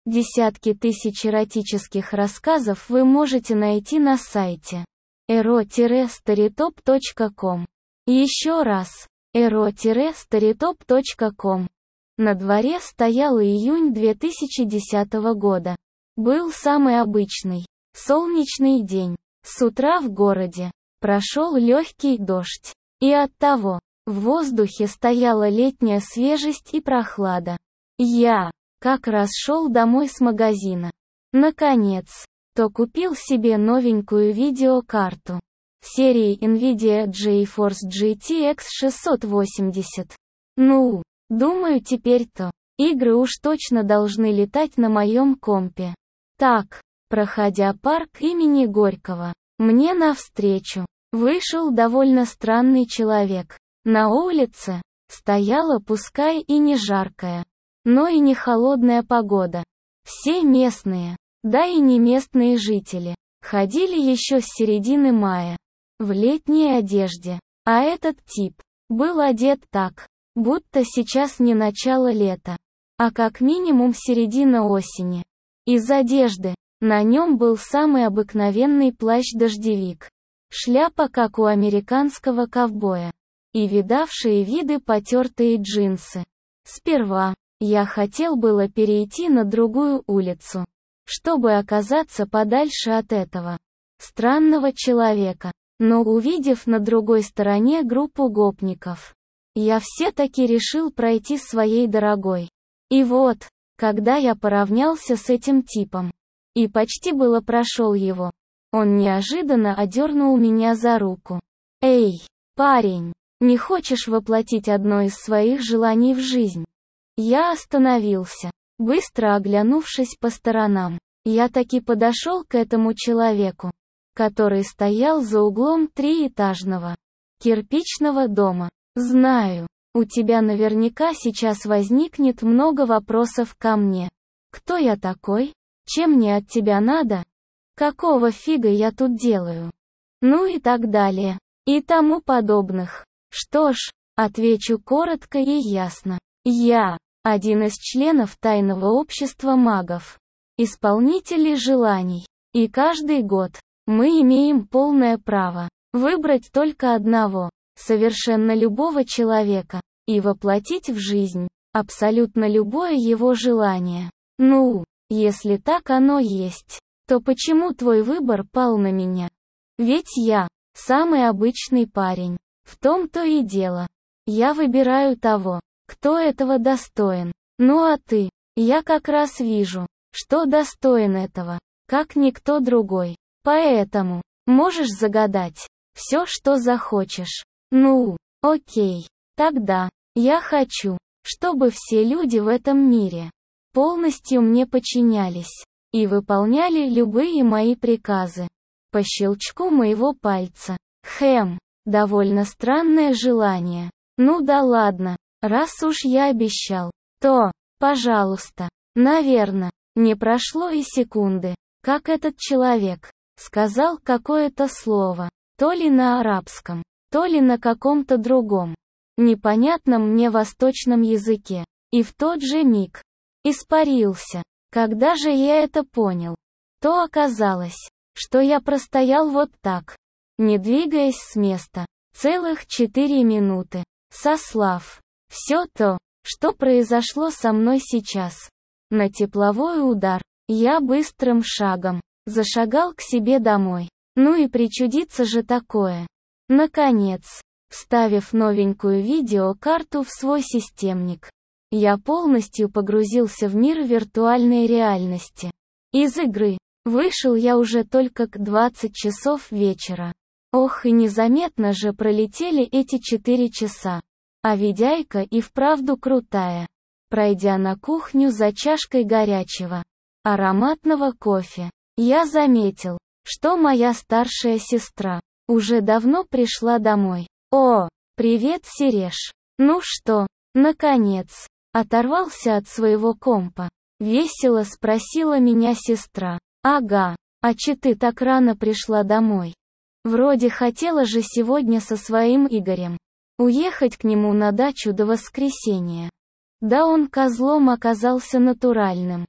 Десятки тысяч эротических рассказов вы можете найти на сайте ero-storytop.com. Еще раз, ero-storytop.com. На дворе стоял июнь 2010 года. Был самый обычный, солнечный день. С утра в городе прошел легкий дождь. И оттого в воздухе стояла летняя свежесть и прохлада. Я как раз шел домой с магазина. Наконец, то купил себе новенькую видеокарту серии NVIDIA GeForce GTX 680. Ну, думаю, теперь-то игры уж точно должны летать на моем компе. Так, проходя парк имени Горького, мне навстречу вышел довольно странный человек. На улице стояла пускай и не жаркая, но и не холодная погода. Все местные, да и не местные жители, ходили еще с середины мая в летней одежде, а этот тип был одет так, будто сейчас не начало лета, а как минимум середина осени. Из одежды на нем был самый обыкновенный плащ-дождевик, шляпа как у американского ковбоя, и видавшие виды потертые джинсы. Сперва я хотел было перейти на другую улицу, чтобы оказаться подальше от этого странного человека, но увидев на другой стороне группу гопников, я все-таки решил пройти своей дорогой. И вот, когда я поравнялся с этим типом и почти было прошел его, он неожиданно одернул меня за руку. «Эй, парень, не хочешь воплотить одно из своих желаний в жизнь?» Я остановился, быстро оглянувшись по сторонам. Я таки подошел к этому человеку, который стоял за углом триэтажного кирпичного дома. «Знаю, у тебя наверняка сейчас возникнет много вопросов ко мне. Кто я такой? Чем мне от тебя надо? Какого фига я тут делаю?» Ну и так далее, и тому подобных. Что ж, отвечу коротко и ясно. Я один из членов тайного общества магов, исполнителей желаний, и каждый год мы имеем полное право выбрать только одного, совершенно любого человека, и воплотить в жизнь абсолютно любое его желание. Ну, если так оно есть, то почему твой выбор пал на меня? Ведь я самый обычный парень. В том-то и дело. Я выбираю того, кто этого достоин. Ну а ты? Я как раз вижу, что достоин этого, как никто другой. Поэтому можешь загадать все, что захочешь. Ну, окей. Тогда я хочу, чтобы все люди в этом мире полностью мне подчинялись и выполняли любые мои приказы по щелчку моего пальца. Довольно странное желание. Ну да ладно, раз уж я обещал, то, пожалуйста. Наверно, не прошло и секунды, как этот человек сказал какое-то слово, то ли на арабском, то ли на каком-то другом, непонятном мне восточном языке, и в тот же миг испарился. Когда же я это понял, то оказалось, что я простоял вот так, не двигаясь с места, целых 4 минуты, сослав все то, что произошло со мной сейчас, на тепловой удар. Я быстрым шагом зашагал к себе домой. Ну и причудится же такое. Наконец, вставив новенькую видеокарту в свой системник, я полностью погрузился в мир виртуальной реальности. Из игры вышел я уже только к 20 часов вечера. Ох, и незаметно же пролетели эти 4 часа. А видяйка и вправду крутая. Пройдя на кухню за чашкой горячего, ароматного кофе, я заметил, что моя старшая сестра уже давно пришла домой. «О, привет, Сереж! Ну что, наконец, оторвался от своего компа?» Весело спросила меня сестра. «Ага, а че ты так рано пришла домой? Вроде хотела же сегодня со своим Игорем уехать к нему на дачу до воскресенья». Да он козлом оказался натуральным.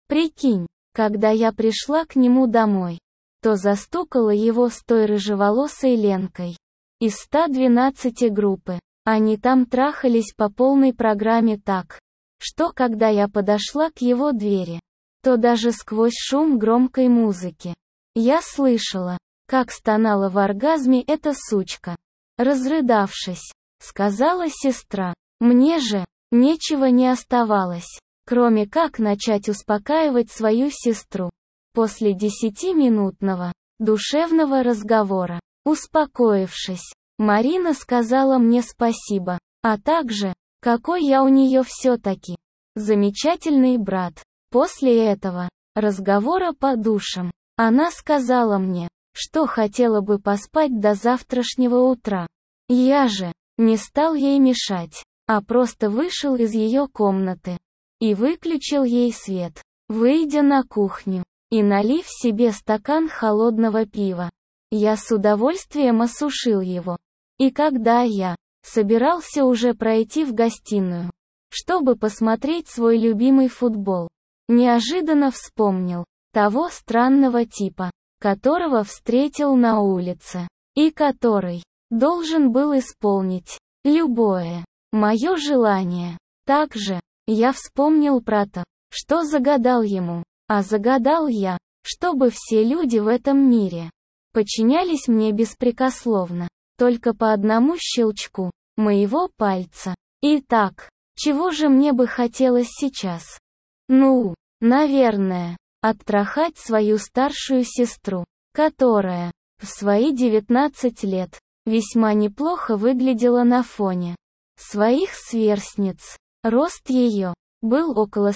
Прикинь, когда я пришла к нему домой, то застукала его с той рыжеволосой Ленкой из 112 группы. Они там трахались по полной программе так, что когда я подошла к его двери, то даже сквозь шум громкой музыки я слышала, как стонала в оргазме эта сучка. Разрыдавшись, сказала сестра. Мне же нечего не оставалось, кроме как начать успокаивать свою сестру. После 10-минутного душевного разговора, успокоившись, Марина сказала мне спасибо, а также, какой я у нее все-таки замечательный брат. После этого разговора по душам, она сказала мне, что хотела бы поспать до завтрашнего утра. Я же не стал ей мешать, а просто вышел из ее комнаты и выключил ей свет, выйдя на кухню и налив себе стакан холодного пива. Я с удовольствием осушил его. И когда я собирался уже пройти в гостиную, чтобы посмотреть свой любимый футбол, неожиданно вспомнил того странного типа, которого встретил на улице, и который должен был исполнить любое мое желание. Также я вспомнил про то, что загадал ему, а загадал я, чтобы все люди в этом мире подчинялись мне беспрекословно, только по одному щелчку моего пальца. Итак, чего же мне бы хотелось сейчас? Ну, наверное, оттрахать свою старшую сестру, которая в свои 19 лет весьма неплохо выглядела на фоне своих сверстниц. Рост ее был около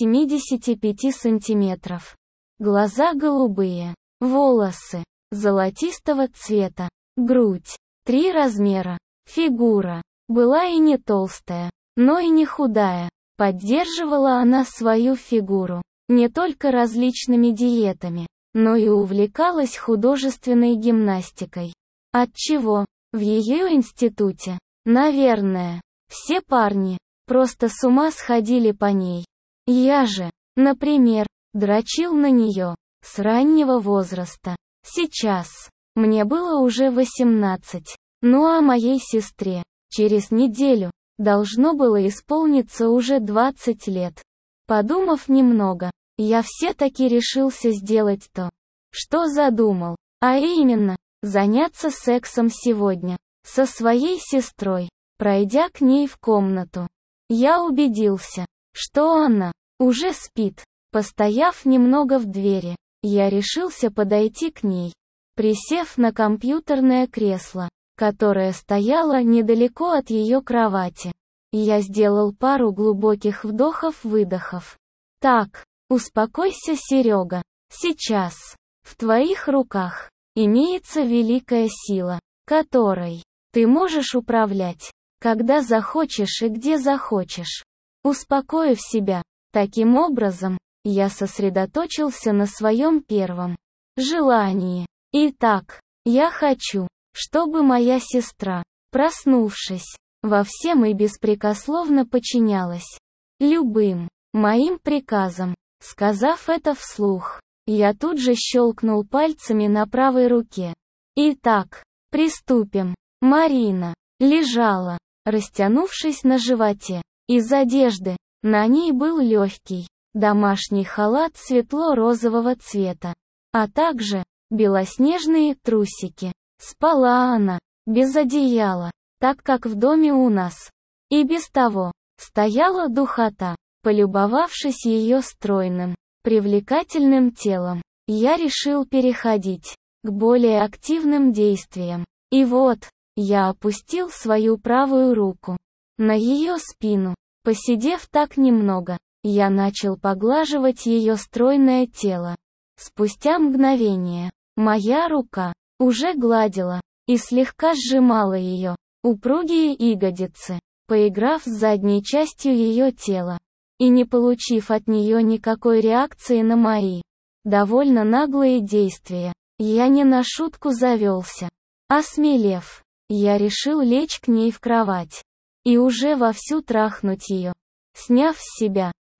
175 сантиметров. Глаза голубые, волосы золотистого цвета, грудь 3 размера. Фигура была и не толстая, но и не худая. Поддерживала она свою фигуру не только различными диетами, но и увлекалась художественной гимнастикой. Отчего в ее институте, наверное, все парни просто с ума сходили по ней. Я же, например, дрочил на нее с раннего возраста. Сейчас мне было уже 18, ну а моей сестре через неделю должно было исполниться уже 20 лет. Подумав немного, я все-таки решился сделать то, что задумал, а именно, заняться сексом сегодня со своей сестрой. Пройдя к ней в комнату, я убедился, что она уже спит. Постояв немного в двери, я решился подойти к ней. Присев на компьютерное кресло, которое стояло недалеко от ее кровати, я сделал пару глубоких вдохов-выдохов. Так, успокойся, Серега. Сейчас в твоих руках имеется великая сила, которой ты можешь управлять, когда захочешь и где захочешь. Успокоив себя, таким образом, я сосредоточился на своем первом желании. Итак, я хочу, чтобы моя сестра, проснувшись, во всем и беспрекословно подчинялась любым моим приказам. Сказав это вслух, я тут же щелкнул пальцами на правой руке. Итак, приступим. Марина лежала, растянувшись на животе. Из одежды на ней был легкий домашний халат светло-розового цвета, а также белоснежные трусики. Спала она без одеяла, так как в доме у нас и без того стояла духота. Полюбовавшись ее стройным, привлекательным телом, я решил переходить к более активным действиям. И вот, я опустил свою правую руку на ее спину. Посидев так немного, я начал поглаживать ее стройное тело. Спустя мгновение, моя рука уже гладила и слегка сжимала ее упругие ягодицы. Поиграв с задней частью ее тела и не получив от нее никакой реакции на мои довольно наглые действия, я не на шутку завелся. Осмелев, я решил лечь к ней в кровать и уже вовсю трахнуть ее. Сняв с себя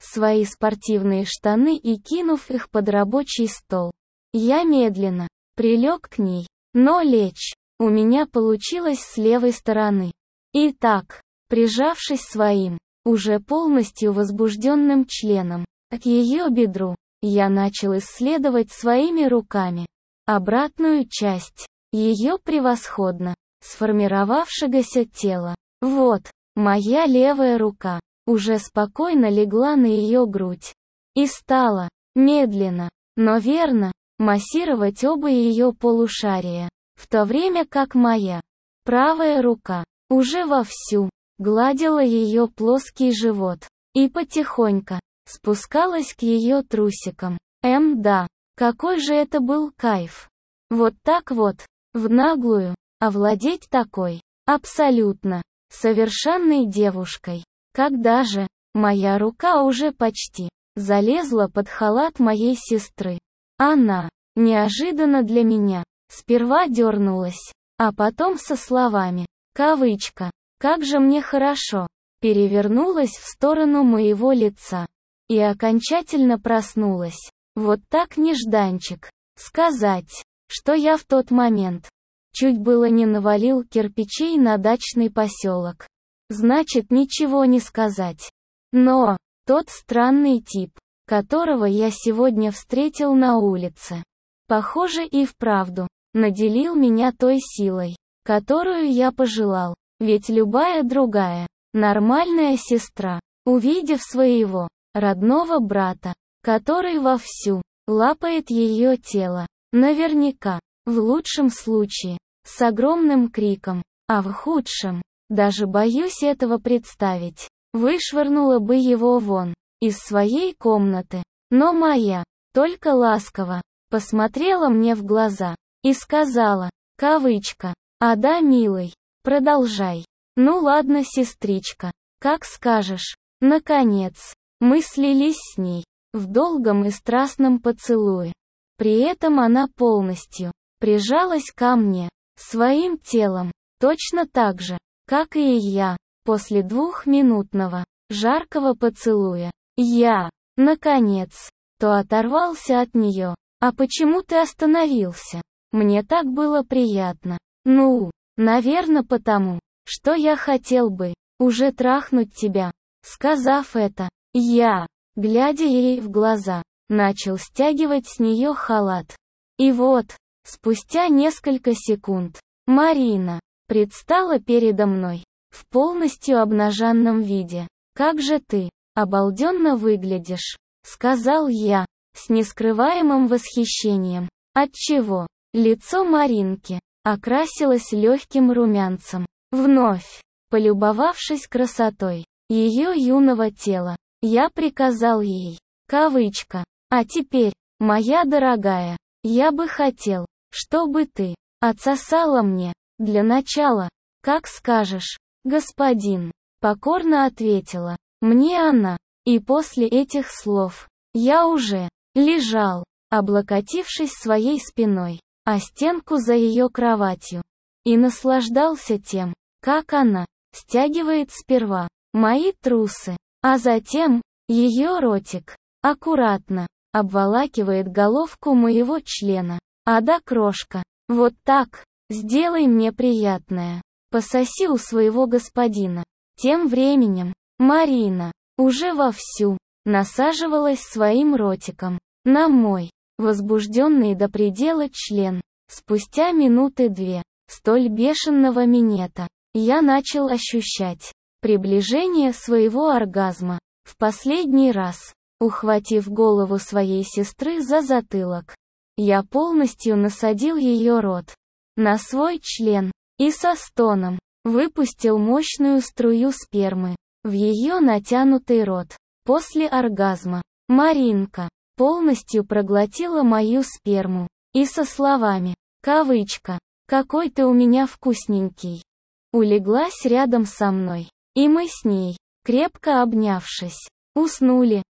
свои спортивные штаны и кинув их под рабочий стол. Я медленно прилег к ней, но лечь у меня получилось с левой стороны. И так, прижавшись своим, уже полностью возбужденным членом, к ее бедру, я начал исследовать своими руками обратную часть ее превосходно сформировавшегося тела. Вот, моя левая рука уже спокойно легла на ее грудь и стала, медленно, но верно, массировать оба ее полушария, в то время как моя правая рука уже вовсю гладила ее плоский живот и потихоньку спускалась к ее трусикам. Да, какой же это был кайф! Вот так вот, в наглую, овладеть такой, абсолютно, совершенной девушкой. Когда же, моя рука уже почти залезла под халат моей сестры. Она, неожиданно для меня, сперва дернулась, а потом со словами, кавычка, «Как же мне хорошо», перевернулась в сторону моего лица и окончательно проснулась. Вот так нежданчик. Сказать, что я в тот момент чуть было не навалил кирпичей на дачный поселок. Значит, ничего не сказать. Но тот странный тип, которого я сегодня встретил на улице, похоже и вправду наделил меня той силой, которую я пожелал. Ведь любая другая, нормальная сестра, увидев своего родного брата, который вовсю лапает ее тело, наверняка, в лучшем случае, с огромным криком, а в худшем, даже боюсь этого представить, вышвырнула бы его вон из своей комнаты. Но моя, только ласково, посмотрела мне в глаза и сказала, кавычка, «А да, милый, продолжай». Ну ладно, сестричка, как скажешь. Наконец, мы слились с ней в долгом и страстном поцелуе. При этом она полностью прижалась ко мне своим телом, точно так же, как и я, после двухминутного, жаркого поцелуя. Я, наконец, то оторвался от нее. А почему ты остановился? Мне так было приятно. Ну, наверное, потому, что я хотел бы уже трахнуть тебя. Сказав это, я, глядя ей в глаза, начал стягивать с нее халат. И вот, спустя несколько секунд, Марина предстала передо мной в полностью обнаженном виде. «Как же ты обалденно выглядишь», — сказал я, с нескрываемым восхищением, отчего лицо Маринки окрасилось легким румянцем. Вновь, полюбовавшись красотой ее юного тела, я приказал ей, кавычка, «А теперь, моя дорогая, я бы хотел, чтобы ты отсосала мне, для начала, как скажешь, господин», покорно ответила мне она, и после этих слов я уже лежал, облокотившись своей спиной о стенку за ее кроватью, и наслаждался тем, как она стягивает сперва мои трусы, а затем ее ротик аккуратно обволакивает головку моего члена. «Ада, крошка, вот так, сделай мне приятное, пососи у своего господина». Тем временем, Марина уже вовсю насаживалась своим ротиком на мой возбужденный до предела член. Спустя минуты две столь бешеного минета я начал ощущать приближение своего оргазма. В последний раз, ухватив голову своей сестры за затылок, я полностью насадил ее рот на свой член и со стоном выпустил мощную струю спермы в ее натянутый рот. После оргазма Маринка полностью проглотила мою сперму и со словами, кавычка, «Какой ты у меня вкусненький», улеглась рядом со мной, и мы с ней, крепко обнявшись, уснули.